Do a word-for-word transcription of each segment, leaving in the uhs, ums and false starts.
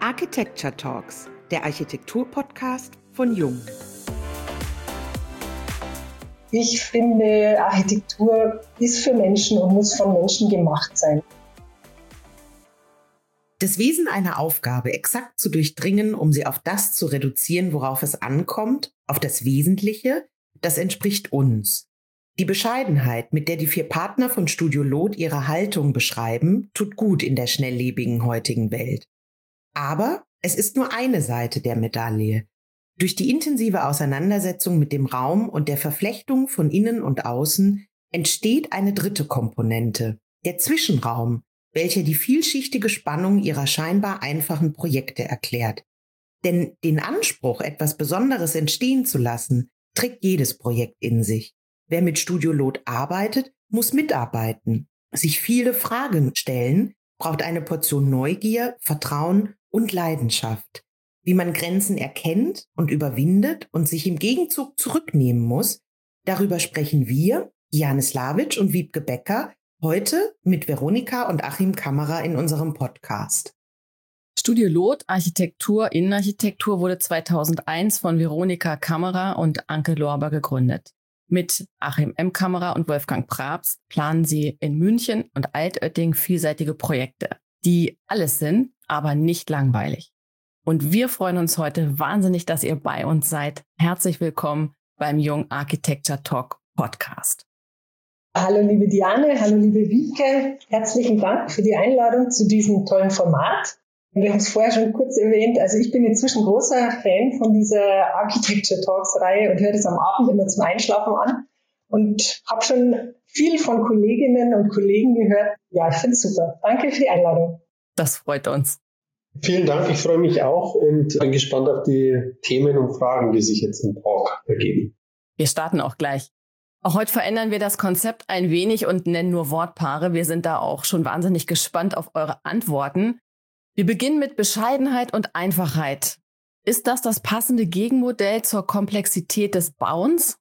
Architecture Talks, der Architektur-Podcast von Jung. Ich finde, Architektur ist für Menschen und muss von Menschen gemacht sein. Das Wesen einer Aufgabe exakt zu durchdringen, um sie auf das zu reduzieren, worauf es ankommt, auf das Wesentliche, das entspricht uns. Die Bescheidenheit, mit der die vier Partner von Studio Loth ihre Haltung beschreiben, tut gut in der schnelllebigen heutigen Welt. Aber es ist nur eine Seite der Medaille. Durch die intensive Auseinandersetzung mit dem Raum und der Verflechtung von innen und außen entsteht eine dritte Komponente, der Zwischenraum, welcher die vielschichtige Spannung ihrer scheinbar einfachen Projekte erklärt. Denn den Anspruch, etwas Besonderes entstehen zu lassen, trägt jedes Projekt in sich. Wer mit Studio Loth arbeitet, muss mitarbeiten, sich viele Fragen stellen, braucht eine Portion Neugier, Vertrauen und Leidenschaft. Wie man Grenzen erkennt und überwindet und sich im Gegenzug zurücknehmen muss, darüber sprechen wir, Diane Slavic und Wiebke Becker, heute mit Veronika und Achim Kammerer in unserem Podcast. Studio Loth Architektur, Innenarchitektur wurde zweitausendeins von Veronika Kammerer und Anke Lorber gegründet. Mit Achim M. Kammerer und Wolfgang Prabst planen sie in München und Altötting vielseitige Projekte, die alles sind, aber nicht langweilig. Und wir freuen uns heute wahnsinnig, dass ihr bei uns seid. Herzlich willkommen beim Jung Architecture Talk Podcast. Hallo liebe Diane, hallo liebe Wiebke. Herzlichen Dank für die Einladung zu diesem tollen Format. Wir haben es vorher schon kurz erwähnt, also ich bin inzwischen großer Fan von dieser Architecture Talks Reihe und höre das am Abend immer zum Einschlafen an und habe schon viel von Kolleginnen und Kollegen gehört. Ja, ich finde es super. Danke für die Einladung. Das freut uns. Vielen Dank, ich freue mich auch und bin gespannt auf die Themen und Fragen, die sich jetzt im Talk ergeben. Wir starten auch gleich. Auch heute verändern wir das Konzept ein wenig und nennen nur Wortpaare. Wir sind da auch schon wahnsinnig gespannt auf eure Antworten. Wir beginnen mit Bescheidenheit und Einfachheit. Ist das das passende Gegenmodell zur Komplexität des Bauens?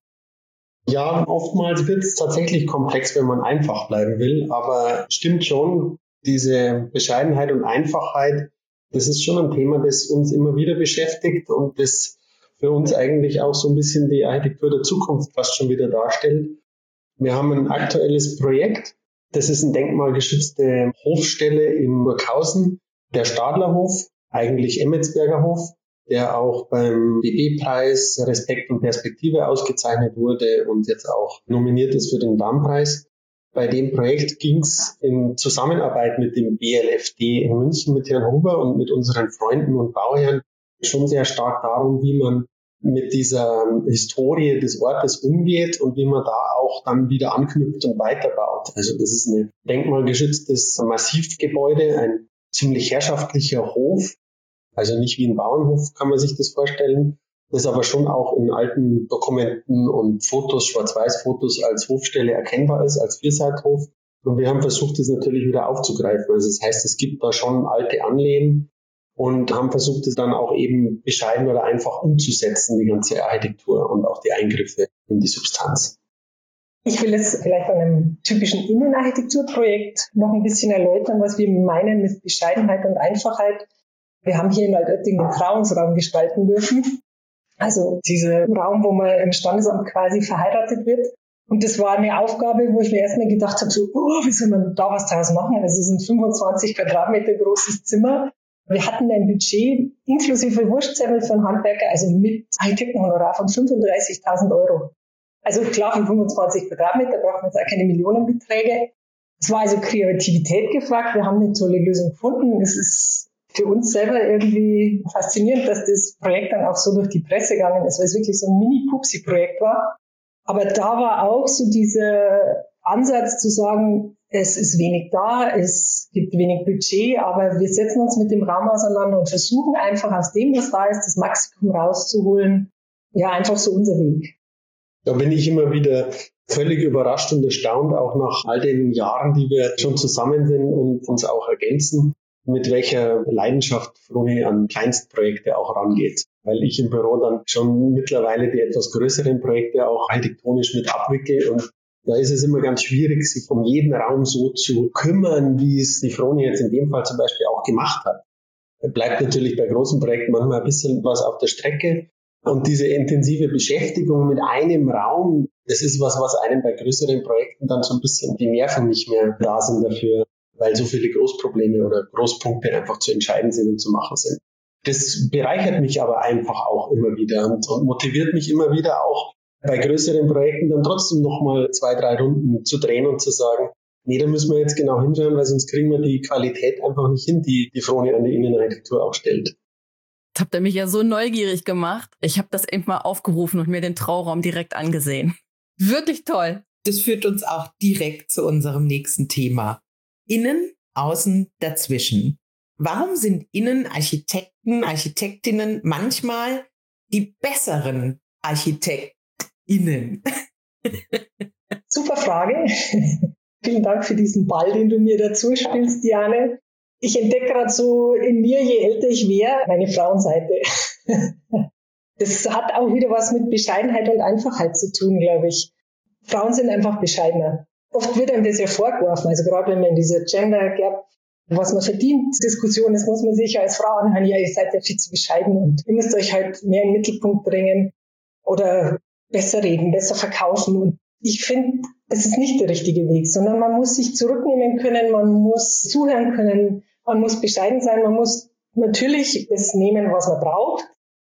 Ja, oftmals wird es tatsächlich komplex, wenn man einfach bleiben will. Aber stimmt schon, diese Bescheidenheit und Einfachheit, das ist schon ein Thema, das uns immer wieder beschäftigt und das für uns eigentlich auch so ein bisschen die Architektur der Zukunft fast schon wieder darstellt. Wir haben ein aktuelles Projekt, das ist eine denkmalgeschützte Hofstelle in Burghausen, der Stadlerhof, eigentlich Emmetsberger Hof, der auch beim B B-Preis Respekt und Perspektive ausgezeichnet wurde und jetzt auch nominiert ist für den Dammpreis. Bei dem Projekt ging es in Zusammenarbeit mit dem B L F D in München, mit Herrn Huber und mit unseren Freunden und Bauherren schon sehr stark darum, wie man mit dieser Historie des Ortes umgeht und wie man da auch dann wieder anknüpft und weiterbaut. Also das ist ein denkmalgeschütztes Massivgebäude, ein ziemlich herrschaftlicher Hof, also nicht wie ein Bauernhof kann man sich das vorstellen, das aber schon auch in alten Dokumenten und Fotos, Schwarz-Weiß-Fotos als Hofstelle erkennbar ist, als Vierseithof. Und wir haben versucht, das natürlich wieder aufzugreifen. Also das heißt, es gibt da schon alte Anlehen und haben versucht, es dann auch eben bescheiden oder einfach umzusetzen, die ganze Architektur und auch die Eingriffe in die Substanz. Ich will jetzt vielleicht an einem typischen Innenarchitekturprojekt noch ein bisschen erläutern, was wir meinen mit Bescheidenheit und Einfachheit. Wir haben hier in Altötting den Trauungsraum gestalten dürfen. Also dieser Raum, wo man im Standesamt quasi verheiratet wird. Und das war eine Aufgabe, wo ich mir erstmal gedacht habe, so, oh, wie soll man da was draus machen? Also es ist ein fünfundzwanzig Quadratmeter großes Zimmer. Wir hatten ein Budget inklusive Wurstzettel für einen Handwerker, also mit Architektenhonorar von fünfunddreißigtausend Euro. Also klar, für fünfundzwanzig Quadratmeter braucht man jetzt auch keine Millionenbeträge. Es war also Kreativität gefragt. Wir haben eine tolle Lösung gefunden. Es ist für uns selber irgendwie faszinierend, dass das Projekt dann auch so durch die Presse gegangen ist, weil es wirklich so ein Mini-Pupsi-Projekt war. Aber da war auch so dieser Ansatz zu sagen, es ist wenig da, es gibt wenig Budget, aber wir setzen uns mit dem Raum auseinander und versuchen einfach aus dem, was da ist, das Maximum rauszuholen. Ja, einfach so unser Weg. Da bin ich immer wieder völlig überrascht und erstaunt, auch nach all den Jahren, die wir schon zusammen sind und uns auch ergänzen, mit welcher Leidenschaft Froni an Kleinstprojekte auch rangeht. Weil ich im Büro dann schon mittlerweile die etwas größeren Projekte auch architektonisch mit abwickle und da ist es immer ganz schwierig, sich um jeden Raum so zu kümmern, wie es die Froni jetzt in dem Fall zum Beispiel auch gemacht hat. bleibt natürlich bei großen Projekten manchmal ein bisschen was auf der Strecke. Und diese intensive Beschäftigung mit einem Raum, das ist was, was einem bei größeren Projekten dann so ein bisschen die Nerven nicht mehr da sind dafür, weil so viele Großprobleme oder Großpunkte einfach zu entscheiden sind und zu machen sind. Das bereichert mich aber einfach auch immer wieder und, und motiviert mich immer wieder auch bei größeren Projekten dann trotzdem nochmal zwei, drei Runden zu drehen und zu sagen, nee, da müssen wir jetzt genau hinschauen, weil sonst kriegen wir die Qualität einfach nicht hin, die die Froni an die Innenarchitektur auch stellt. Jetzt habt ihr mich ja so neugierig gemacht. Ich habe das eben mal aufgerufen und mir den Trauraum direkt angesehen. Wirklich toll. Das führt uns auch direkt zu unserem nächsten Thema. Innen, außen, dazwischen. Warum sind Innenarchitekten, Architektinnen manchmal die besseren ArchitektInnen? Super Frage. Vielen Dank für diesen Ball, den du mir dazu spielst, Diane. Ich entdecke gerade so in mir, je älter ich wäre, meine Frauenseite. Das hat auch wieder was mit Bescheidenheit und Einfachheit zu tun, glaube ich. Frauen sind einfach bescheidener. Oft wird einem das ja vorgeworfen, also gerade wenn man in dieser Gender Gap, was man verdient, Diskussion ist, muss man sich als Frau anhören, ja, ihr seid ja viel zu bescheiden und ihr müsst euch halt mehr in den Mittelpunkt bringen oder besser reden, besser verkaufen. Und ich finde, das ist nicht der richtige Weg, sondern man muss sich zurücknehmen können, man muss zuhören können, man muss bescheiden sein, man muss natürlich das nehmen, was man braucht,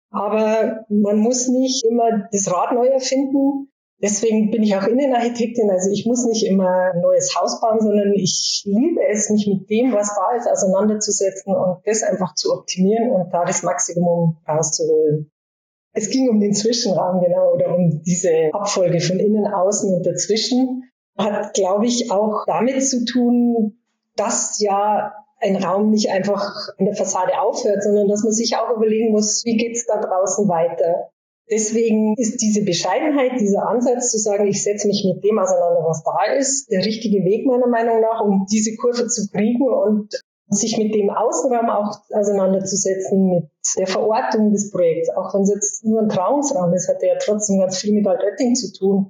aber man muss nicht immer das Rad neu erfinden. Deswegen bin ich auch Innenarchitektin, also ich muss nicht immer ein neues Haus bauen, sondern ich liebe es, mich mit dem, was da ist, auseinanderzusetzen und das einfach zu optimieren und da das Maximum rauszuholen. Es ging um den Zwischenraum, genau, oder um diese Abfolge von innen, außen und dazwischen. Hat, glaube ich, auch damit zu tun, dass ja ein Raum nicht einfach an der Fassade aufhört, sondern dass man sich auch überlegen muss, wie geht's da draußen weiter. Deswegen ist diese Bescheidenheit, dieser Ansatz zu sagen, ich setze mich mit dem auseinander, was da ist, der richtige Weg meiner Meinung nach, um diese Kurve zu kriegen und sich mit dem Außenraum auch auseinanderzusetzen, mit der Verortung des Projekts, auch wenn es jetzt nur ein Trauungsraum ist, hat er ja trotzdem ganz viel mit Altötting zu tun.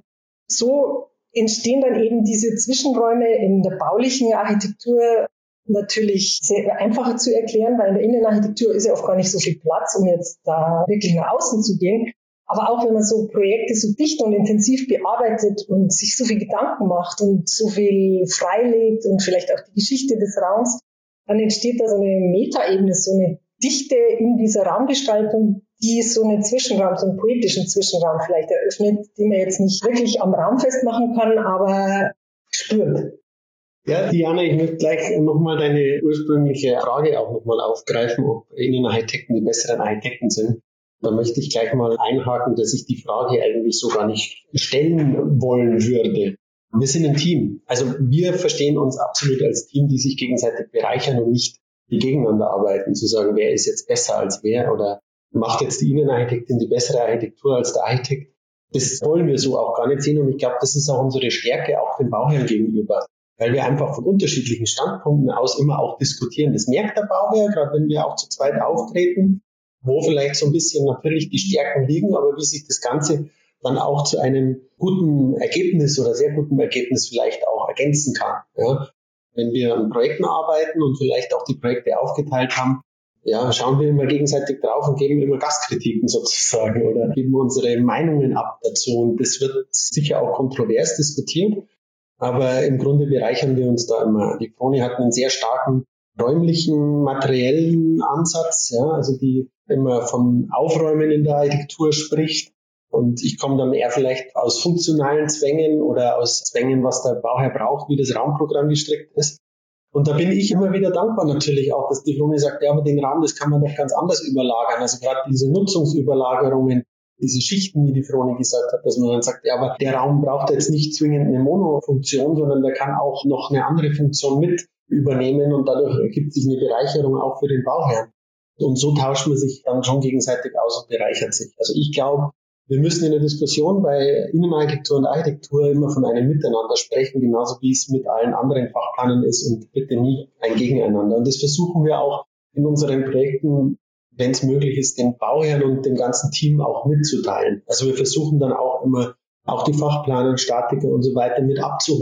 So entstehen dann eben diese Zwischenräume in der baulichen Architektur natürlich sehr einfacher zu erklären, weil in der Innenarchitektur ist ja oft gar nicht so viel Platz, um jetzt da wirklich nach außen zu gehen. Aber auch wenn man so Projekte so dicht und intensiv bearbeitet und sich so viel Gedanken macht und so viel freilegt und vielleicht auch die Geschichte des Raums, dann entsteht da so eine Metaebene, so eine Dichte in dieser Raumgestaltung, die so einen Zwischenraum, so einen poetischen Zwischenraum vielleicht eröffnet, den man jetzt nicht wirklich am Raum festmachen kann, aber spürt. Ja, Diana, ich möchte gleich nochmal deine ursprüngliche Frage auch nochmal aufgreifen, ob Innenarchitekten die besseren Architekten sind. Da möchte ich gleich mal einhaken, dass ich die Frage eigentlich so gar nicht stellen wollen würde. Wir sind ein Team. Also wir verstehen uns absolut als Team, die sich gegenseitig bereichern und nicht die gegeneinander arbeiten, zu sagen, wer ist jetzt besser als wer oder macht jetzt die Innenarchitektin die bessere Architektur als der Architekt. Das wollen wir so auch gar nicht sehen und ich glaube, das ist auch unsere Stärke auch dem Bauherrn gegenüber, weil wir einfach von unterschiedlichen Standpunkten aus immer auch diskutieren. Das merkt der Bauherr, gerade wenn wir auch zu zweit auftreten, wo vielleicht so ein bisschen natürlich die Stärken liegen, aber wie sich das Ganze dann auch zu einem guten Ergebnis oder sehr guten Ergebnis vielleicht auch ergänzen kann. Ja. Wenn wir an Projekten arbeiten und vielleicht auch die Projekte aufgeteilt haben, ja, schauen wir immer gegenseitig drauf und geben immer Gastkritiken sozusagen oder geben unsere Meinungen ab dazu. Und das wird sicher auch kontrovers diskutiert, aber im Grunde bereichern wir uns da immer. Die Froni hat einen sehr starken räumlichen, materiellen Ansatz, ja, also die immer von Aufräumen in der Architektur spricht. Und ich komme dann eher vielleicht aus funktionalen Zwängen oder aus Zwängen, was der Bauherr braucht, wie das Raumprogramm gestrickt ist. Und da bin ich immer wieder dankbar natürlich auch, dass die Froni sagt, ja, aber den Raum, das kann man doch ganz anders überlagern. Also gerade diese Nutzungsüberlagerungen, diese Schichten, wie die Froni gesagt hat, dass man dann sagt, ja, aber der Raum braucht jetzt nicht zwingend eine Monofunktion, sondern der kann auch noch eine andere Funktion mit übernehmen und dadurch ergibt sich eine Bereicherung auch für den Bauherrn. Und so tauscht man sich dann schon gegenseitig aus und bereichert sich. Also ich glaube, wir müssen in der Diskussion bei Innenarchitektur und Architektur immer von einem Miteinander sprechen, genauso wie es mit allen anderen Fachplanen ist und bitte nie ein Gegeneinander. Und das versuchen wir auch in unseren Projekten, wenn es möglich ist, den Bauherren und dem ganzen Team auch mitzuteilen. Also wir versuchen dann auch immer, auch die Fachplaner, Statiker und so weiter mit abzuholen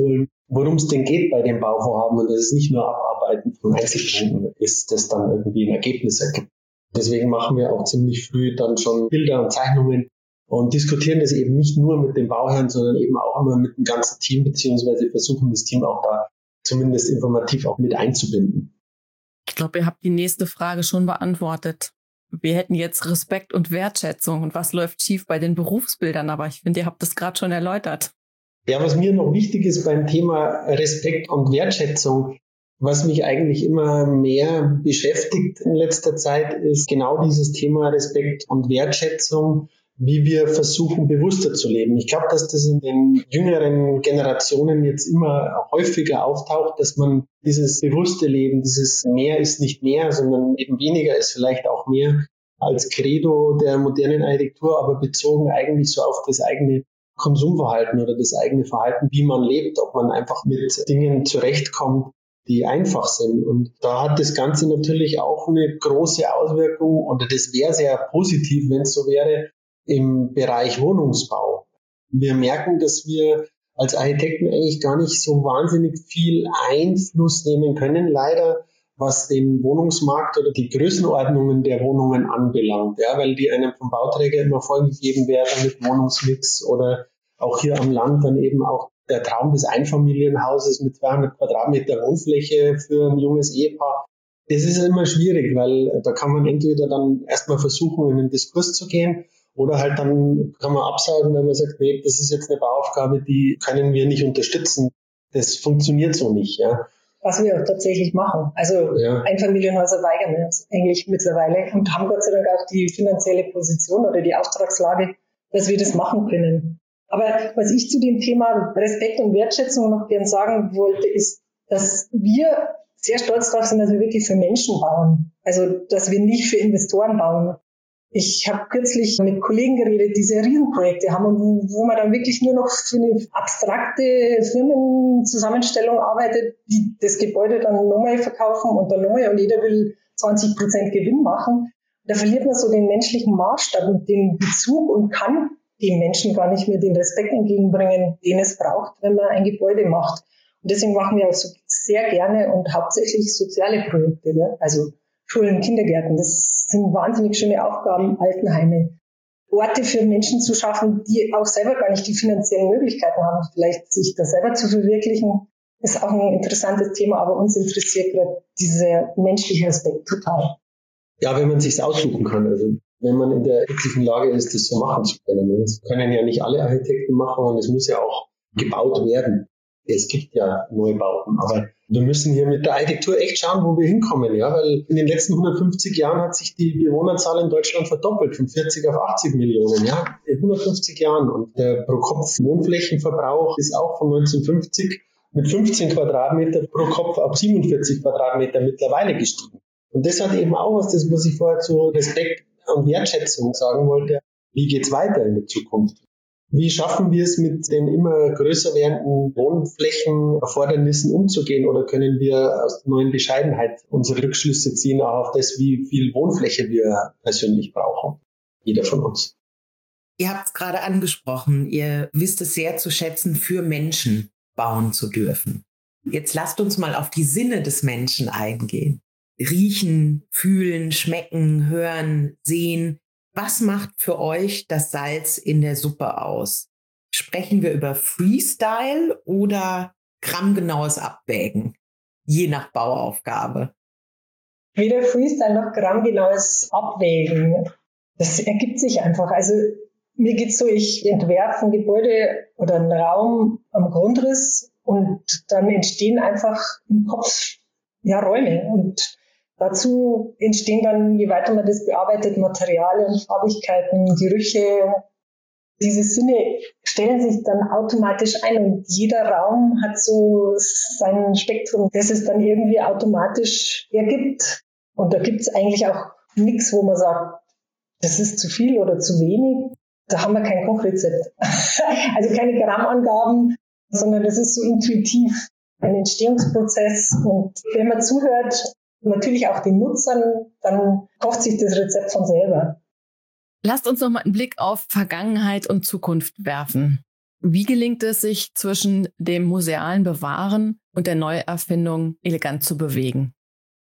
worum es denn geht bei dem Bauvorhaben und dass es nicht nur Abarbeiten von Einzelpunkten ist, das dann irgendwie ein Ergebnis ergibt. Deswegen machen wir auch ziemlich früh dann schon Bilder und Zeichnungen und diskutieren das eben nicht nur mit dem Bauherrn, sondern eben auch immer mit dem ganzen Team, beziehungsweise versuchen das Team auch da zumindest informativ auch mit einzubinden. Ich glaube, ihr habt die nächste Frage schon beantwortet. Wir hätten jetzt Respekt und Wertschätzung und was läuft schief bei den Berufsbildern, aber ich finde, ihr habt das gerade schon erläutert. Ja, was mir noch wichtig ist beim Thema Respekt und Wertschätzung, was mich eigentlich immer mehr beschäftigt in letzter Zeit, ist genau dieses Thema Respekt und Wertschätzung, wie wir versuchen, bewusster zu leben. Ich glaube, dass das in den jüngeren Generationen jetzt immer häufiger auftaucht, dass man dieses bewusste Leben, dieses mehr ist nicht mehr, sondern eben weniger ist vielleicht auch mehr als Credo der modernen Architektur, aber bezogen eigentlich so auf das eigene Konsumverhalten oder das eigene Verhalten, wie man lebt, ob man einfach mit Dingen zurechtkommt, die einfach sind. Und da hat das Ganze natürlich auch eine große Auswirkung, oder das wäre sehr positiv, wenn es so wäre, im Bereich Wohnungsbau. Wir merken, dass wir als Architekten eigentlich gar nicht so wahnsinnig viel Einfluss nehmen können, leider, was den Wohnungsmarkt oder die Größenordnungen der Wohnungen anbelangt, ja, weil die einem vom Bauträger immer vorgegeben werden mit Wohnungsmix oder auch hier am Land dann eben auch der Traum des Einfamilienhauses mit zweihundert Quadratmeter Wohnfläche für ein junges Ehepaar. Das ist immer schwierig, weil da kann man entweder dann erstmal versuchen, in den Diskurs zu gehen, oder halt dann kann man absagen, wenn man sagt, nee, das ist jetzt eine Bauaufgabe, die können wir nicht unterstützen. Das funktioniert so nicht, ja. Was wir auch tatsächlich machen. Also ja. Einfamilienhäuser weigern wir uns eigentlich mittlerweile und haben Gott sei Dank auch die finanzielle Position oder die Auftragslage, dass wir das machen können. Aber was ich zu dem Thema Respekt und Wertschätzung noch gern sagen wollte, ist, dass wir sehr stolz darauf sind, dass wir wirklich für Menschen bauen. Also, dass wir nicht für Investoren bauen. Ich habe kürzlich mit Kollegen geredet, die sehr Riesenprojekte haben und wo, wo man dann wirklich nur noch für eine abstrakte Firmenzusammenstellung arbeitet, die das Gebäude dann nochmal verkaufen und dann nochmal und jeder will zwanzig Prozent Gewinn machen. Da verliert man so den menschlichen Maßstab und den Bezug und kann den Menschen gar nicht mehr den Respekt entgegenbringen, den es braucht, wenn man ein Gebäude macht. Und deswegen machen wir auch so sehr gerne und hauptsächlich soziale Projekte, ja? Also Schulen, Kindergärten, das sind wahnsinnig schöne Aufgaben, Altenheime. Orte für Menschen zu schaffen, die auch selber gar nicht die finanziellen Möglichkeiten haben, vielleicht sich da selber zu verwirklichen, ist auch ein interessantes Thema, aber uns interessiert gerade dieser menschliche Aspekt total. Ja, wenn man sich's aussuchen kann, also wenn man in der glücklichen Lage ist, das so machen zu können. Das können ja nicht alle Architekten machen und es muss ja auch gebaut werden. Es gibt ja Neubauten, aber wir müssen hier mit der Architektur echt schauen, wo wir hinkommen, ja, weil in den letzten hundertfünfzig Jahren hat sich die Bewohnerzahl in Deutschland verdoppelt, von vierzig auf achtzig Millionen, ja, in hundertfünfzig Jahren. Und der Pro-Kopf-Wohnflächenverbrauch ist auch von neunzehnhundertfünfzig mit fünfzehn Quadratmeter pro Kopf auf siebenundvierzig Quadratmeter mittlerweile gestiegen. Und das hat eben auch was, das, was ich vorher zu Respekt und Wertschätzung sagen wollte. Wie geht's weiter in der Zukunft? Wie schaffen wir es, mit den immer größer werdenden Wohnflächenerfordernissen umzugehen? Oder können wir aus der neuen Bescheidenheit unsere Rückschlüsse ziehen auch auf das, wie viel Wohnfläche wir persönlich brauchen? Jeder von uns. Ihr habt es gerade angesprochen. Ihr wisst es sehr zu schätzen, für Menschen bauen zu dürfen. Jetzt lasst uns mal auf die Sinne des Menschen eingehen. Riechen, fühlen, schmecken, hören, sehen. Was macht für euch das Salz in der Suppe aus? Sprechen wir über Freestyle oder grammgenaues Abwägen, je nach Bauaufgabe? Weder Freestyle noch grammgenaues Abwägen. Das ergibt sich einfach. Also mir geht's so, ich entwerfe ein Gebäude oder einen Raum am Grundriss und dann entstehen einfach im Kopf ja Räume und dazu entstehen dann, je weiter man das bearbeitet, Materialien, Farbigkeiten, Gerüche. Diese Sinne stellen sich dann automatisch ein und jeder Raum hat so sein Spektrum, das es dann irgendwie automatisch ergibt. Und da gibt es eigentlich auch nichts, wo man sagt, das ist zu viel oder zu wenig. Da haben wir kein Kochrezept. Also keine Grammangaben, sondern das ist so intuitiv ein Entstehungsprozess. Und wenn man zuhört, natürlich auch den Nutzern, dann kocht sich das Rezept von selber. Lasst uns noch mal einen Blick auf Vergangenheit und Zukunft werfen. Wie gelingt es sich zwischen dem musealen Bewahren und der Neuerfindung elegant zu bewegen?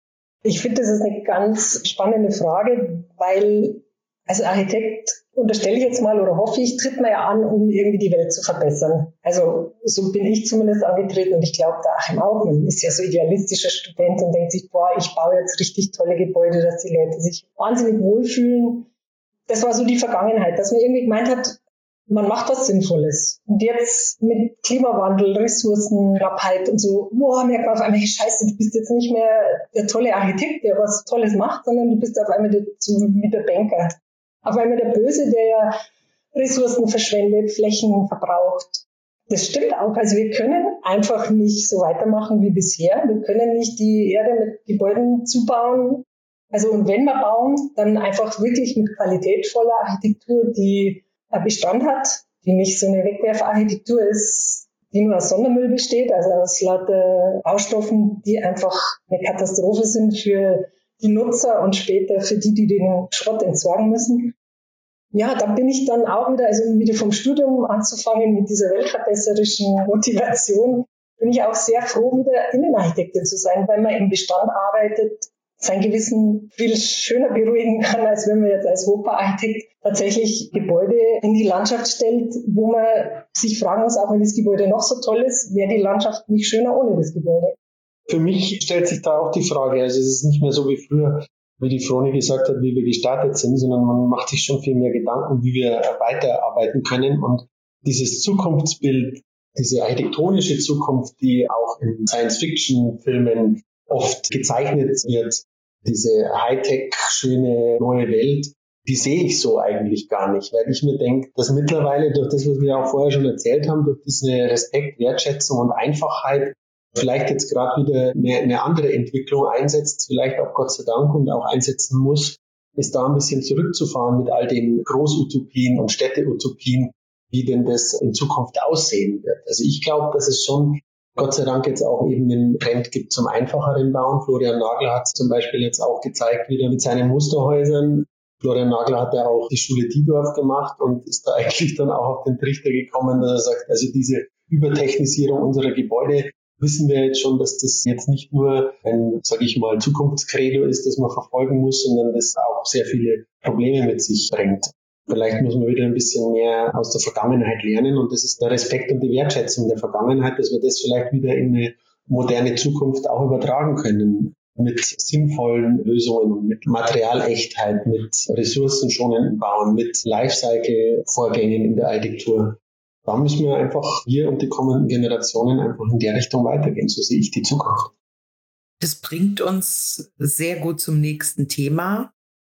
Ich finde, das ist eine ganz spannende Frage, weil als Architekt unterstelle ich jetzt mal oder hoffe ich, tritt man ja an, um irgendwie die Welt zu verbessern. Also so bin ich zumindest angetreten und ich glaube, der Achim auch. Man ist ja so idealistischer Student und denkt sich, boah, ich baue jetzt richtig tolle Gebäude, dass die Leute sich wahnsinnig wohlfühlen. Das war so die Vergangenheit, dass man irgendwie gemeint hat, man macht was Sinnvolles. Und jetzt mit Klimawandel, Ressourcenknappheit und so, boah, merkt man auf einmal, scheiße, du bist jetzt nicht mehr der tolle Architekt, der was Tolles macht, sondern du bist auf einmal der, so wie der Banker. Auf einmal der Böse, der ja Ressourcen verschwendet, Flächen verbraucht. Das stimmt auch. Also wir können einfach nicht so weitermachen wie bisher. Wir können nicht die Erde mit Gebäuden zubauen. Also und wenn wir bauen, dann einfach wirklich mit qualitätvoller Architektur, die Bestand hat, die nicht so eine Wegwerfarchitektur ist, die nur aus Sondermüll besteht, also aus lauter Baustoffen, die einfach eine Katastrophe sind für die Nutzer und später für die, die den Schrott entsorgen müssen. Ja, da bin ich dann auch wieder, also um wieder vom Studium anzufangen mit dieser weltverbesserischen Motivation, bin ich auch sehr froh, wieder Innenarchitektin zu sein, weil man im Bestand arbeitet, sein Gewissen viel schöner beruhigen kann, als wenn man jetzt als Hochbauarchitekt tatsächlich Gebäude in die Landschaft stellt, wo man sich fragen muss, auch wenn das Gebäude noch so toll ist, wäre die Landschaft nicht schöner ohne das Gebäude. Für mich stellt sich da auch die Frage, also es ist nicht mehr so wie früher, wie die Froni gesagt hat, wie wir gestartet sind, sondern man macht sich schon viel mehr Gedanken, wie wir weiterarbeiten können. Und dieses Zukunftsbild, diese architektonische Zukunft, die auch in Science-Fiction-Filmen oft gezeichnet wird, diese Hightech, schöne neue Welt, die sehe ich so eigentlich gar nicht, weil ich mir denke, dass mittlerweile durch das, was wir auch vorher schon erzählt haben, durch diese Respekt, Wertschätzung und Einfachheit vielleicht jetzt gerade wieder eine, eine andere Entwicklung einsetzt, vielleicht auch Gott sei Dank und auch einsetzen muss, ist da ein bisschen zurückzufahren mit all den Großutopien und Städteutopien, wie denn das in Zukunft aussehen wird. Also ich glaube, dass es schon Gott sei Dank jetzt auch eben einen Trend gibt zum einfacheren Bauen. Florian Nagler hat es zum Beispiel jetzt auch gezeigt, wieder mit seinen Musterhäusern. Florian Nagler hat ja auch die Schule Diedorf gemacht und ist da eigentlich dann auch auf den Trichter gekommen, dass er sagt, also diese Übertechnisierung unserer Gebäude, wissen wir jetzt schon, dass das jetzt nicht nur ein, sage ich mal, Zukunftskredo ist, das man verfolgen muss, sondern das auch sehr viele Probleme mit sich bringt. Vielleicht muss man wieder ein bisschen mehr aus der Vergangenheit lernen und das ist der Respekt und die Wertschätzung der Vergangenheit, dass wir das vielleicht wieder in eine moderne Zukunft auch übertragen können mit sinnvollen Lösungen und mit Materialechtheit, mit ressourcenschonenden Bauen, mit Lifecycle-Vorgängen in der Architektur. Da müssen wir einfach, wir und die kommenden Generationen einfach in der Richtung weitergehen. So sehe ich die Zukunft. Das bringt uns sehr gut zum nächsten Thema.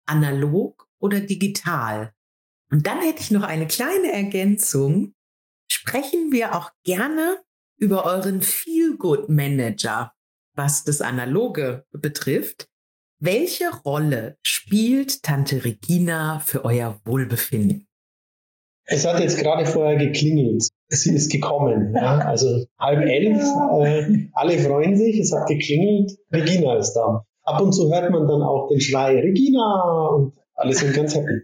Analog oder digital? Und dann hätte ich noch eine kleine Ergänzung. Sprechen wir auch gerne über euren Feel-Good-Manager, was das Analoge betrifft. Welche Rolle spielt Tante Regina für euer Wohlbefinden? Es hat jetzt gerade vorher geklingelt. Sie ist gekommen. Ja? Also halb elf, äh, alle freuen sich, es hat geklingelt, Regina ist da. Ab und zu hört man dann auch den Schrei, Regina, und alle sind ganz happy.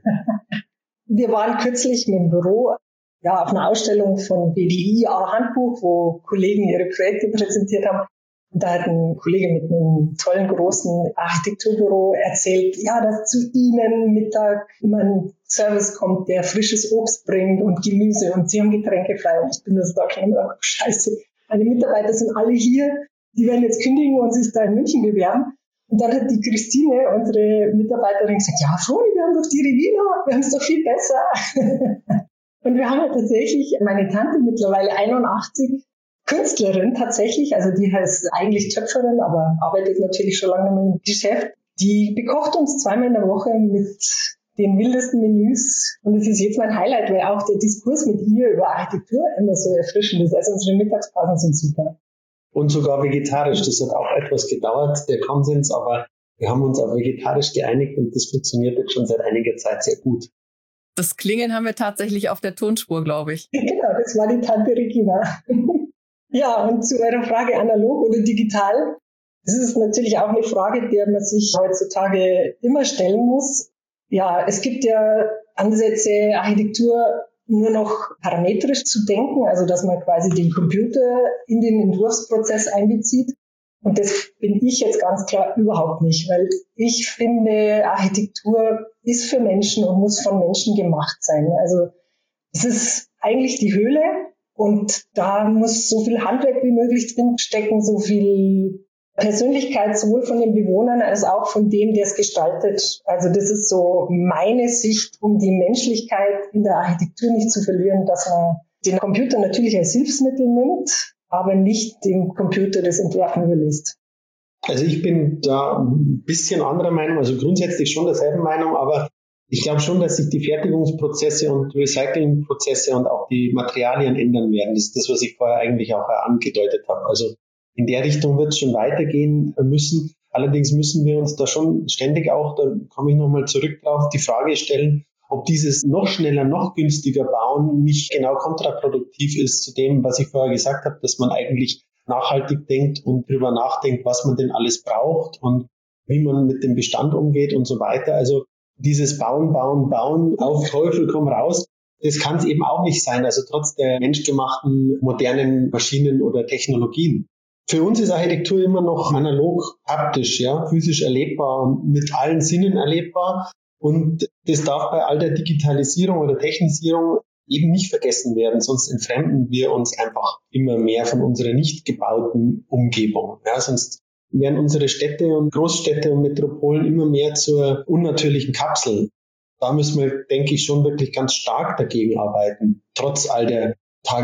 Wir waren kürzlich mit dem Büro ja, auf einer Ausstellung von B D I A-Handbuch, wo Kollegen ihre Projekte präsentiert haben. Und da hat ein Kollege mit einem tollen, großen Architekturbüro erzählt, ja, dass zu ihnen Mittag immer ein Service kommt, der frisches Obst bringt und Gemüse und sie haben Getränke frei. Und ich bin das da schon immer, scheiße, meine Mitarbeiter sind alle hier, die werden jetzt kündigen und sich da in München bewerben. Und dann hat die Christine, unsere Mitarbeiterin, gesagt, ja, Froni, wir haben doch die Regina, wir haben es doch viel besser. Und wir haben ja tatsächlich, meine Tante mittlerweile einundachtzig, Künstlerin tatsächlich, also die heißt eigentlich Töpferin, aber arbeitet natürlich schon lange im Geschäft. Die bekocht uns zweimal in der Woche mit den wildesten Menüs und es ist jetzt mein Highlight, weil auch der Diskurs mit ihr über Architektur immer so erfrischend ist. Also unsere Mittagspausen sind super. Und sogar vegetarisch, das hat auch etwas gedauert, der Konsens, aber wir haben uns auf vegetarisch geeinigt und das funktioniert jetzt schon seit einiger Zeit sehr gut. Das Klingeln haben wir tatsächlich auf der Tonspur, glaube ich. Genau, das war die Tante Regina. Ja, und zu eurer Frage analog oder digital, das ist natürlich auch eine Frage, der man sich heutzutage immer stellen muss. Ja, es gibt ja Ansätze, Architektur nur noch parametrisch zu denken, also dass man quasi den Computer in den Entwurfsprozess einbezieht. Und das bin ich jetzt ganz klar überhaupt nicht, weil ich finde, Architektur ist für Menschen und muss von Menschen gemacht sein. Also es ist eigentlich die Höhle und da muss so viel Handwerk wie möglich drinstecken, so viel Persönlichkeit sowohl von den Bewohnern als auch von dem, der es gestaltet. Also das ist so meine Sicht, um die Menschlichkeit in der Architektur nicht zu verlieren, dass man den Computer natürlich als Hilfsmittel nimmt, aber nicht dem Computer das Entwerfen überlässt. Also ich bin da ein bisschen anderer Meinung, also grundsätzlich schon derselben Meinung, aber ich glaube schon, dass sich die Fertigungsprozesse und Recyclingprozesse und auch die Materialien ändern werden. Das ist das, was ich vorher eigentlich auch angedeutet habe. Also in der Richtung wird es schon weitergehen müssen. Allerdings müssen wir uns da schon ständig auch, da komme ich nochmal zurück drauf, die Frage stellen, ob dieses noch schneller, noch günstiger Bauen nicht genau kontraproduktiv ist zu dem, was ich vorher gesagt habe, dass man eigentlich nachhaltig denkt und drüber nachdenkt, was man denn alles braucht und wie man mit dem Bestand umgeht und so weiter. Also dieses Bauen, Bauen, Bauen, auf Teufel komm raus, das kann es eben auch nicht sein, also trotz der menschgemachten modernen Maschinen oder Technologien. Für uns ist Architektur immer noch analog, haptisch, ja, physisch erlebbar und mit allen Sinnen erlebbar. Und das darf bei all der Digitalisierung oder Technisierung eben nicht vergessen werden, sonst entfremden wir uns einfach immer mehr von unserer nicht gebauten Umgebung. Ja, sonst werden unsere Städte und Großstädte und Metropolen immer mehr zur unnatürlichen Kapsel. Da müssen wir, denke ich, schon wirklich ganz stark dagegen arbeiten, trotz all der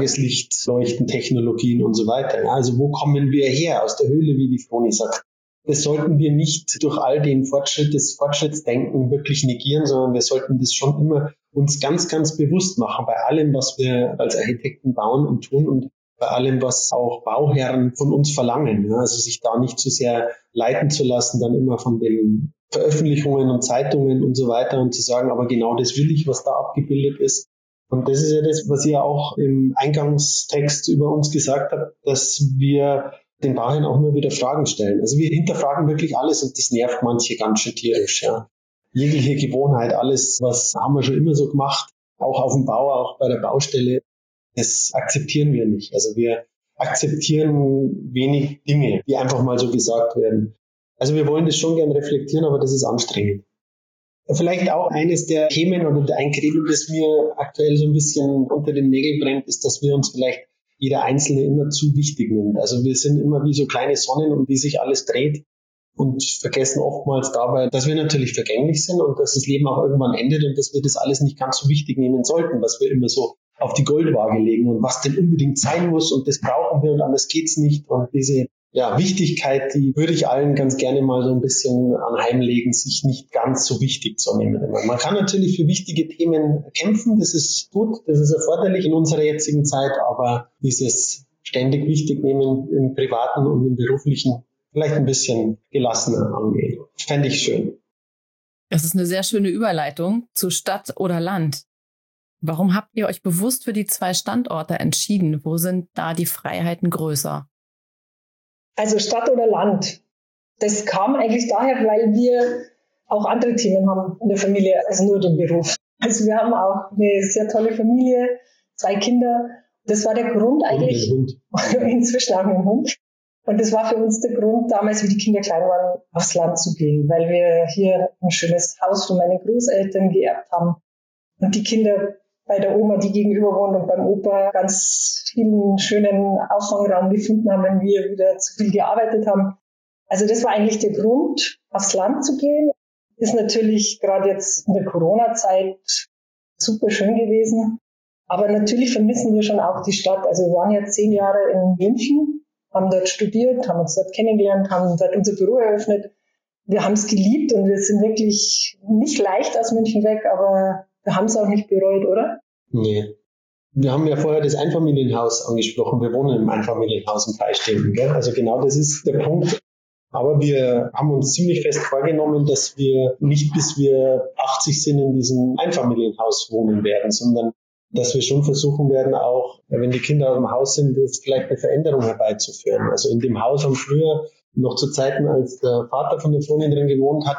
Tageslichtleuchtentechnologien und so weiter. Ja, also wo kommen wir her? Aus der Höhle, wie die Froni sagt. Das sollten wir nicht durch all den Fortschritt, das Fortschrittsdenken wirklich negieren, sondern wir sollten das schon immer uns ganz, ganz bewusst machen bei allem, was wir als Architekten bauen und tun und bei allem, was auch Bauherren von uns verlangen. Ja, also sich da nicht zu sehr leiten zu lassen, dann immer von den Veröffentlichungen und Zeitungen und so weiter und zu sagen, aber genau das will ich, was da abgebildet ist. Und das ist ja das, was ihr auch im Eingangstext über uns gesagt habt, dass wir den Bauherren auch immer wieder Fragen stellen. Also wir hinterfragen wirklich alles und das nervt manche ganz schön tierisch. Ja. Jegliche Gewohnheit, alles, was haben wir schon immer so gemacht, auch auf dem Bau, auch bei der Baustelle, das akzeptieren wir nicht. Also wir akzeptieren wenig Dinge, die einfach mal so gesagt werden. Also wir wollen das schon gern reflektieren, aber das ist anstrengend. Vielleicht auch eines der Themen oder ein Credo, das mir aktuell so ein bisschen unter den Nägeln brennt, ist, dass wir uns vielleicht jeder Einzelne immer zu wichtig nimmt. Also wir sind immer wie so kleine Sonnen und wie sich alles dreht und vergessen oftmals dabei, dass wir natürlich vergänglich sind und dass das Leben auch irgendwann endet und dass wir das alles nicht ganz so wichtig nehmen sollten, was wir immer so auf die Goldwaage legen und was denn unbedingt sein muss und das brauchen wir und anders geht's nicht. Und diese ja, Wichtigkeit, die würde ich allen ganz gerne mal so ein bisschen anheimlegen, sich nicht ganz so wichtig zu nehmen. Man kann natürlich für wichtige Themen kämpfen, das ist gut, das ist erforderlich in unserer jetzigen Zeit, aber dieses ständig wichtig nehmen im Privaten und im Beruflichen vielleicht ein bisschen gelassener angehen. Fände ich schön. Das ist eine sehr schöne Überleitung zu Stadt oder Land. Warum habt ihr euch bewusst für die zwei Standorte entschieden? Wo sind da die Freiheiten größer? Also Stadt oder Land, das kam eigentlich daher, weil wir auch andere Themen haben in der Familie als nur den Beruf. Also wir haben auch eine sehr tolle Familie, zwei Kinder. Das war der Grund eigentlich, inzwischen auch einen Hund. Und das war für uns der Grund, damals, wie die Kinder klein waren, aufs Land zu gehen, weil wir hier ein schönes Haus von meinen Großeltern geerbt haben und die Kinder bei der Oma, die gegenüber wohnt, und beim Opa ganz vielen schönen Auffangraum gefunden haben, wenn wir wieder zu viel gearbeitet haben. Also das war eigentlich der Grund, aufs Land zu gehen. Ist natürlich gerade jetzt in der Corona-Zeit super schön gewesen. Aber natürlich vermissen wir schon auch die Stadt. Also wir waren ja zehn Jahre in München, haben dort studiert, haben uns dort kennengelernt, haben dort unser Büro eröffnet. Wir haben es geliebt und wir sind wirklich nicht leicht aus München weg, aber wir haben es auch nicht bereut, oder? Nee. Wir haben ja vorher das Einfamilienhaus angesprochen. Wir wohnen im Einfamilienhaus im Freistehenden, gell? Also genau das ist der Punkt. Aber wir haben uns ziemlich fest vorgenommen, dass wir nicht bis wir achtzig sind in diesem Einfamilienhaus wohnen werden, sondern dass wir schon versuchen werden, auch wenn die Kinder aus dem Haus sind, jetzt vielleicht eine Veränderung herbeizuführen. Also in dem Haus haben früher noch zu Zeiten, als der Vater von der Freundin drin gewohnt hat,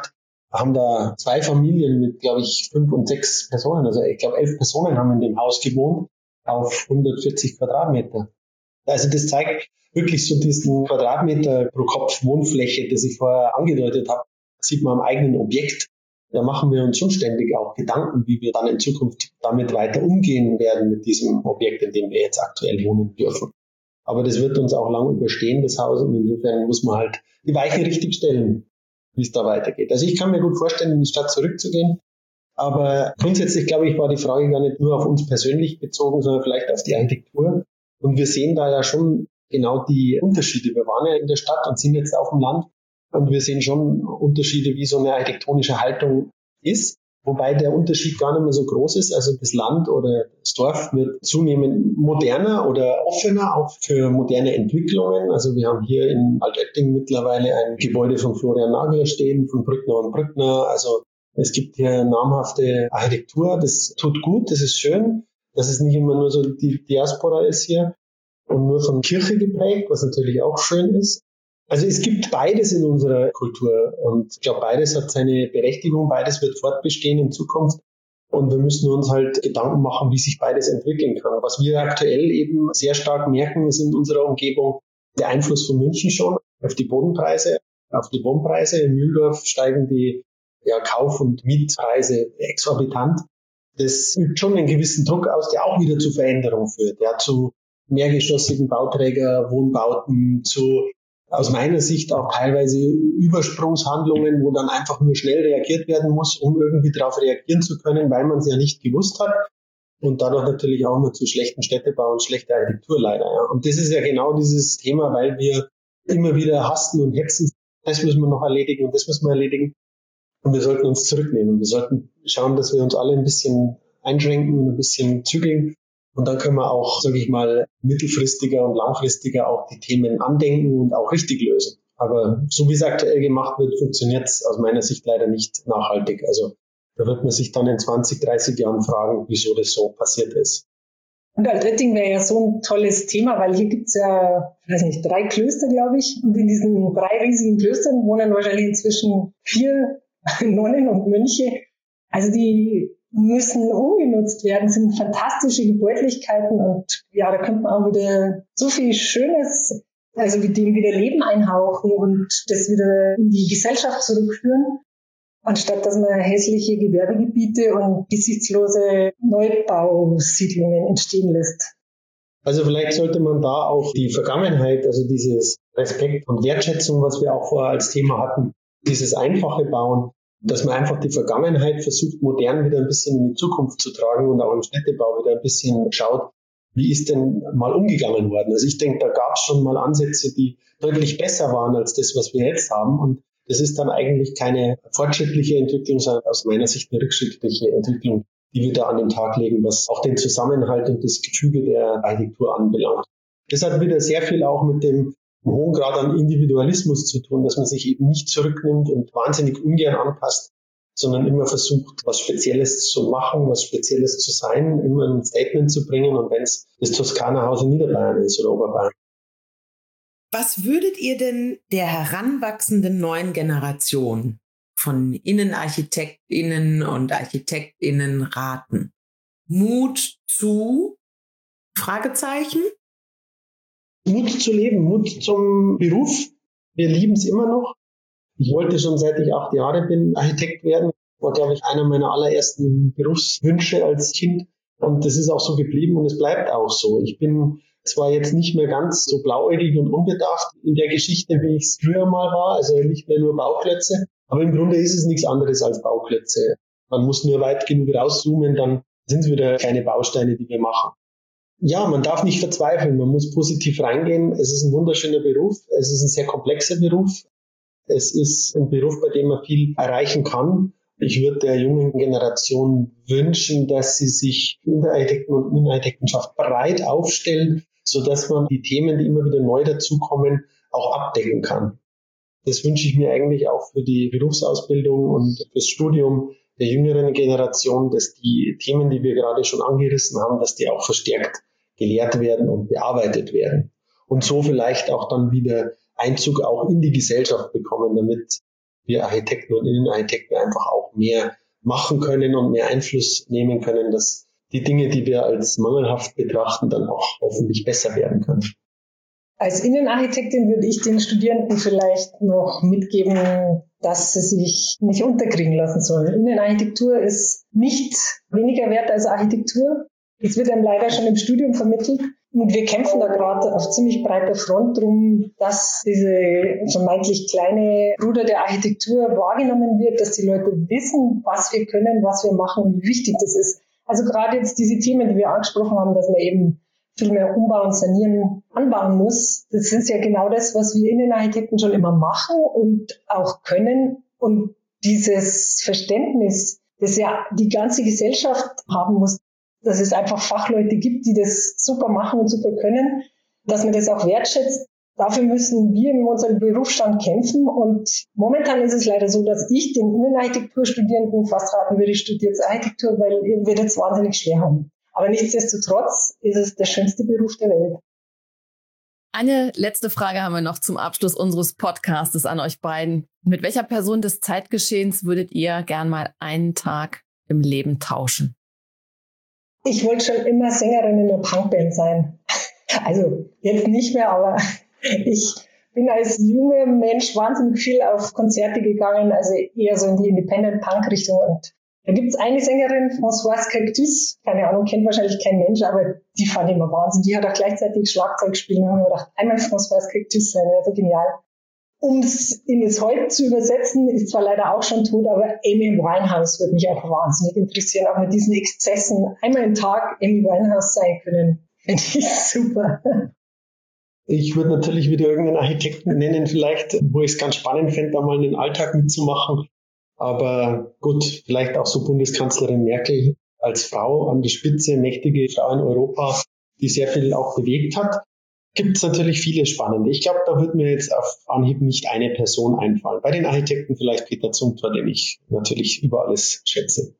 haben da zwei Familien mit, glaube ich, fünf und sechs Personen, also ich glaube elf Personen haben in dem Haus gewohnt auf hundertvierzig Quadratmeter. Also das zeigt wirklich so diesen Quadratmeter pro Kopf Wohnfläche, das ich vorher angedeutet habe, sieht man am eigenen Objekt. Da machen wir uns schon ständig auch Gedanken, wie wir dann in Zukunft damit weiter umgehen werden mit diesem Objekt, in dem wir jetzt aktuell wohnen dürfen. Aber das wird uns auch lang überstehen, das Haus, und insofern muss man halt die Weiche richtig stellen, wie es da weitergeht. Also ich kann mir gut vorstellen, in die Stadt zurückzugehen, aber grundsätzlich, glaube ich, war die Frage gar nicht nur auf uns persönlich bezogen, sondern vielleicht auf die Architektur. Und wir sehen da ja schon genau die Unterschiede. Wir waren ja in der Stadt und sind jetzt auf dem Land und wir sehen schon Unterschiede, wie so eine architektonische Haltung ist. Wobei der Unterschied gar nicht mehr so groß ist. Also das Land oder das Dorf wird zunehmend moderner oder offener, auch für moderne Entwicklungen. Also wir haben hier in Altötting mittlerweile ein Gebäude von Florian Nagler stehen, von Brückner und Brückner. Also es gibt hier namhafte Architektur. Das tut gut, das ist schön, dass es nicht immer nur so die Diaspora ist hier und nur von Kirche geprägt, was natürlich auch schön ist. Also es gibt beides in unserer Kultur und ich glaube, beides hat seine Berechtigung, beides wird fortbestehen in Zukunft und wir müssen uns halt Gedanken machen, wie sich beides entwickeln kann. Was wir aktuell eben sehr stark merken, ist in unserer Umgebung der Einfluss von München schon auf die Bodenpreise, auf die Wohnpreise. In Mühldorf steigen die ja, Kauf- und Mietpreise exorbitant. Das übt schon einen gewissen Druck aus, der auch wieder zu Veränderung führt, ja, zu mehrgeschossigen Bauträgerwohnbauten, zu aus meiner Sicht auch teilweise Übersprungshandlungen, wo dann einfach nur schnell reagiert werden muss, um irgendwie darauf reagieren zu können, weil man es ja nicht gewusst hat. Und dadurch natürlich auch immer zu schlechten Städtebau und schlechter Architektur leider. Ja. Und das ist ja genau dieses Thema, weil wir immer wieder hasten und hetzen. Das müssen wir noch erledigen und das müssen wir erledigen. Und wir sollten uns zurücknehmen. Wir sollten schauen, dass wir uns alle ein bisschen einschränken und ein bisschen zügeln. Und dann können wir auch, sage ich mal, mittelfristiger und langfristiger auch die Themen andenken und auch richtig lösen. Aber so wie es aktuell gemacht wird, funktioniert es aus meiner Sicht leider nicht nachhaltig. Also da wird man sich dann in zwanzig, dreißig Jahren fragen, wieso das so passiert ist. Und Altötting wäre ja so ein tolles Thema, weil hier gibt's ja, weiß nicht, drei Klöster, glaube ich. Und in diesen drei riesigen Klöstern wohnen wahrscheinlich inzwischen vier Nonnen und Mönche. Also die müssen umgenutzt werden, sind fantastische Gebäudlichkeiten und ja, da könnte man auch wieder so viel Schönes, also mit dem wieder Leben einhauchen und das wieder in die Gesellschaft zurückführen, anstatt dass man hässliche Gewerbegebiete und gesichtslose Neubausiedlungen entstehen lässt. Also vielleicht sollte man da auch die Vergangenheit, also dieses Respekt und Wertschätzung, was wir auch vorher als Thema hatten, dieses einfache Bauen, dass man einfach die Vergangenheit versucht, modern wieder ein bisschen in die Zukunft zu tragen und auch im Städtebau wieder ein bisschen schaut, wie ist denn mal umgegangen worden. Also ich denke, da gab es schon mal Ansätze, die deutlich besser waren als das, was wir jetzt haben. Und das ist dann eigentlich keine fortschrittliche Entwicklung, sondern aus meiner Sicht eine rückschrittliche Entwicklung, die wir da an den Tag legen, was auch den Zusammenhalt und das Gefüge der Architektur anbelangt. Das hat wieder sehr viel auch mit dem einen hohen Grad an Individualismus zu tun, dass man sich eben nicht zurücknimmt und wahnsinnig ungern anpasst, sondern immer versucht, was Spezielles zu machen, was Spezielles zu sein, immer ein Statement zu bringen und wenn es das Toskana-Haus in Niederbayern ist oder Oberbayern. Was würdet ihr denn der heranwachsenden neuen Generation von InnenarchitektInnen und ArchitektInnen raten? Mut zu? Fragezeichen? Mut zu leben, Mut zum Beruf. Wir lieben es immer noch. Ich wollte schon, seit ich acht Jahre bin, Architekt werden. War, glaube ich, einer meiner allerersten Berufswünsche als Kind. Und das ist auch so geblieben und es bleibt auch so. Ich bin zwar jetzt nicht mehr ganz so blauäugig und unbedacht in der Geschichte, wie ich es früher mal war, also nicht mehr nur Bauklötze. Aber im Grunde ist es nichts anderes als Bauklötze. Man muss nur weit genug rauszoomen, dann sind es wieder kleine Bausteine, die wir machen. Ja, man darf nicht verzweifeln, man muss positiv reingehen. Es ist ein wunderschöner Beruf, es ist ein sehr komplexer Beruf. Es ist ein Beruf, bei dem man viel erreichen kann. Ich würde der jungen Generation wünschen, dass sie sich in der Architekten- und Innenarchitektenschaft breit aufstellen, sodass man die Themen, die immer wieder neu dazukommen, auch abdecken kann. Das wünsche ich mir eigentlich auch für die Berufsausbildung und fürs Studium der jüngeren Generation, dass die Themen, die wir gerade schon angerissen haben, dass die auch verstärkt gelehrt werden und bearbeitet werden. Und so vielleicht auch dann wieder Einzug auch in die Gesellschaft bekommen, damit wir Architekten und Innenarchitekten einfach auch mehr machen können und mehr Einfluss nehmen können, dass die Dinge, die wir als mangelhaft betrachten, dann auch hoffentlich besser werden können. Als Innenarchitektin würde ich den Studierenden vielleicht noch mitgeben, dass sie sich nicht unterkriegen lassen sollen. Innenarchitektur ist nicht weniger wert als Architektur. Es wird einem leider schon im Studium vermittelt. Und wir kämpfen da gerade auf ziemlich breiter Front drum, dass diese vermeintlich kleine Bruder der Architektur wahrgenommen wird, dass die Leute wissen, was wir können, was wir machen und wie wichtig das ist. Also gerade jetzt diese Themen, die wir angesprochen haben, dass man eben viel mehr umbauen, sanieren, anbauen muss. Das ist ja genau das, was wir Innenarchitekten schon immer machen und auch können. Und dieses Verständnis, das ja die ganze Gesellschaft haben muss, dass es einfach Fachleute gibt, die das super machen und super können, dass man das auch wertschätzt. Dafür müssen wir in unserem Berufsstand kämpfen. Und momentan ist es leider so, dass ich den Innenarchitekturstudierenden fast raten würde, studiert Architektur, weil wir das wahnsinnig schwer haben. Aber nichtsdestotrotz ist es der schönste Beruf der Welt. Eine letzte Frage haben wir noch zum Abschluss unseres Podcastes an euch beiden. Mit welcher Person des Zeitgeschehens würdet ihr gern mal einen Tag im Leben tauschen? Ich wollte schon immer Sängerin in einer Punkband sein. Also jetzt nicht mehr, aber ich bin als junger Mensch wahnsinnig viel auf Konzerte gegangen, also eher so in die Independent-Punk-Richtung. Und da gibt es eine Sängerin, Françoise Cactus, keine Ahnung, kennt wahrscheinlich kein Mensch, aber die fand ich immer Wahnsinn. Die hat auch gleichzeitig Schlagzeug gespielt und haben mir gedacht, einmal Françoise Cactus sein, wäre so genial. Um es in das Heute zu übersetzen, ist zwar leider auch schon tot, aber Amy Winehouse würde mich auch wahnsinnig interessieren, auch mit diesen Exzessen einmal im Tag Amy Winehouse sein können. Finde ich super. Ich würde natürlich wieder irgendeinen Architekten nennen, vielleicht, wo ich es ganz spannend fände, da mal einen Alltag mitzumachen. Aber gut, vielleicht auch so Bundeskanzlerin Merkel als Frau an der Spitze, mächtige Frau in Europa, die sehr viel auch bewegt hat. Gibt es natürlich viele spannende. Ich glaube, da wird mir jetzt auf Anhieb nicht eine Person einfallen. Bei den Architekten vielleicht Peter Zumthor, den ich natürlich über alles schätze.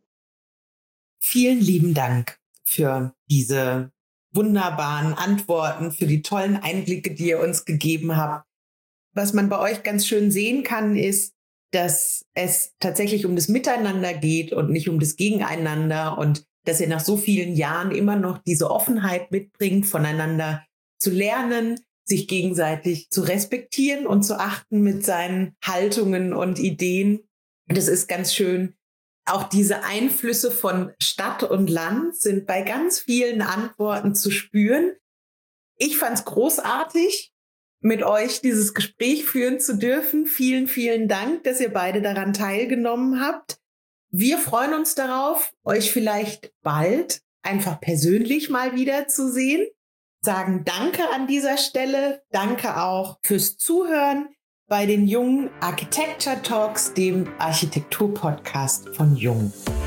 Vielen lieben Dank für diese wunderbaren Antworten, für die tollen Einblicke, die ihr uns gegeben habt. Was man bei euch ganz schön sehen kann, ist, dass es tatsächlich um das Miteinander geht und nicht um das Gegeneinander und dass ihr nach so vielen Jahren immer noch diese Offenheit mitbringt, voneinander zu lernen, sich gegenseitig zu respektieren und zu achten mit seinen Haltungen und Ideen. Das ist ganz schön. Auch diese Einflüsse von Stadt und Land sind bei ganz vielen Antworten zu spüren. Ich fand es großartig, mit euch dieses Gespräch führen zu dürfen. Vielen, vielen Dank, dass ihr beide daran teilgenommen habt. Wir freuen uns darauf, euch vielleicht bald einfach persönlich mal wieder zu sehen. Sagen Danke an dieser Stelle. Danke auch fürs Zuhören bei den Jung Architecture Talks, dem Architektur-Podcast von Jung.